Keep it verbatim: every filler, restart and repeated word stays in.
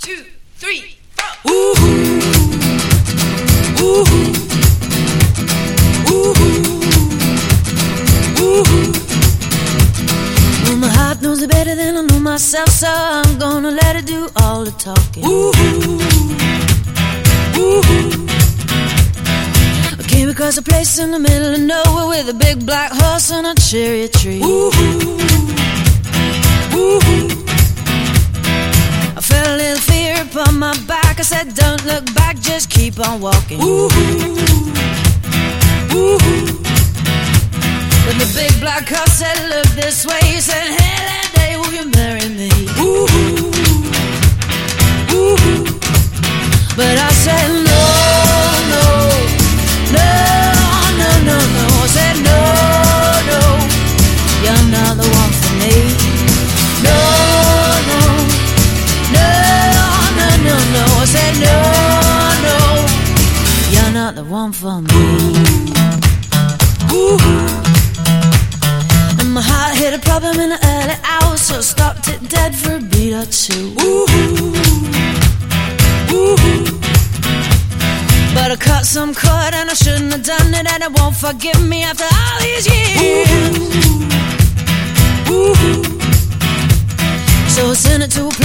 two, three, four. Ooh, ooh, ooh, ooh. Well, my heart knows it better than I know myself, so I'm gonna let it do all the talking. Ooh, ooh. I came across a place in the middle of nowhere with a big black horse and a cherry tree. Ooh, ooh. I felt a little fear upon my back. I said, don't look back, just keep on walking. Ooh, ooh. But the big black horse said, look this way. He said, hey, that day will you marry me? Ooh, ooh. But I said, no, no, no, no, no, no. I said, no, no, you're not the one for me. No, no, no, no, no, no. I said, no, no, you're not the one for me. Ooh. And my heart hit a problem in the early hours, so I stopped it dead for a beat or two. Ooh, ooh. But I cut some cord and I shouldn't have done it, and it won't forgive me after all these years. Ooh, ooh. So I sent it to a